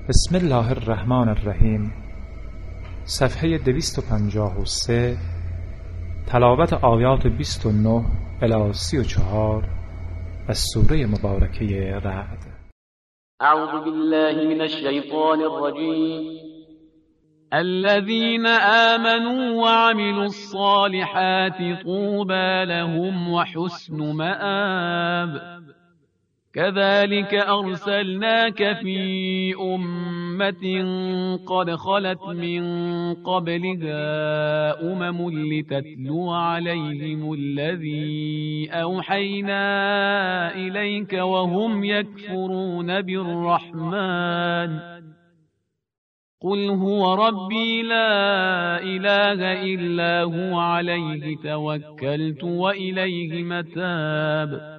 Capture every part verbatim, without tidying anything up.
بسم الله الرحمن الرحیم. صفحه دویست و پنجاه و سه، تلاوت آیات بیست و نه الی سی و چهار از سوره مبارکه رعد. اعوذ بالله من الشیطان الرجیم. الذين آمنوا وعملوا الصالحات طوبى لهم وحسن مآب. كذلك أرسلناك في أمة قد خلت من قبلها أمم لتتلو عليهم الذي أوحينا إليك وهم يكفرون بالرحمن. قل هو ربي لا إله إلا هو عليه توكلت وإليه متاب.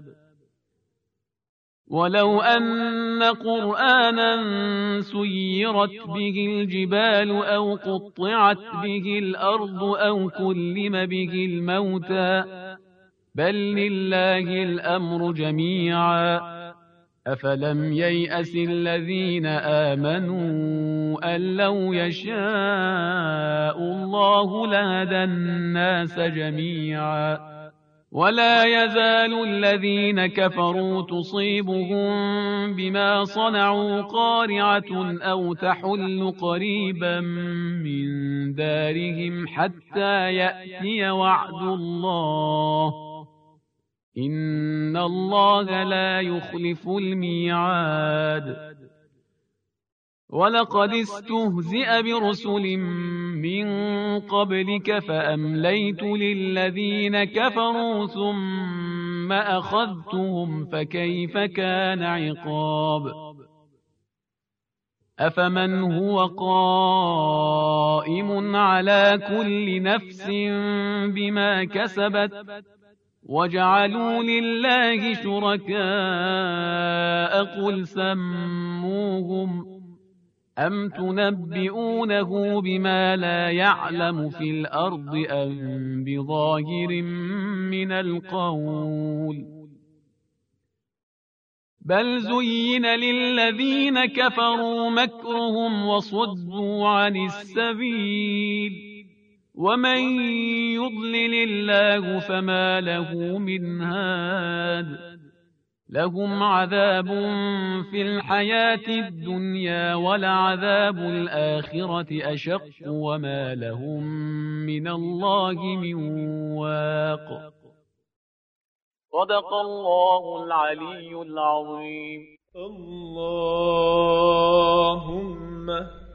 ولو أن قرآنا سيرت به الجبال أو قطعت به الأرض أو كلم به الموتى بل لله الأمر جميعا. أفلم ييأس الذين آمنوا أن لو يشاء الله لهدى الناس جميعا. ولا يزال الذين كفروا تصيبهم بما صنعوا قارعة أو تحل قريبا من دارهم حتى يأتي وعد الله. إن الله لا يخلف الميعاد. ولقد استهزئ برسل من قبلك فأمليت للذين كفروا ثم أخذتهم فكيف كان عقاب. أفمن هو قائم على كل نفس بما كسبت وجعلوا لله شركاء قل سموهم أم تنبئونه بما لا يعلم في الأرض أم بظاهر من القول. بل زين للذين كفروا مكرهم وصدوا عن السبيل ومن يضلل الله فما له من هاد. لهم عذاب في الحياة الدنيا ولعذاب الآخرة أشق وما لهم من الله من واق. صدق الله العلي العظيم. اللهم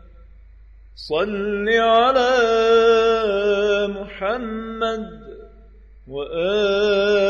صل على محمد وآل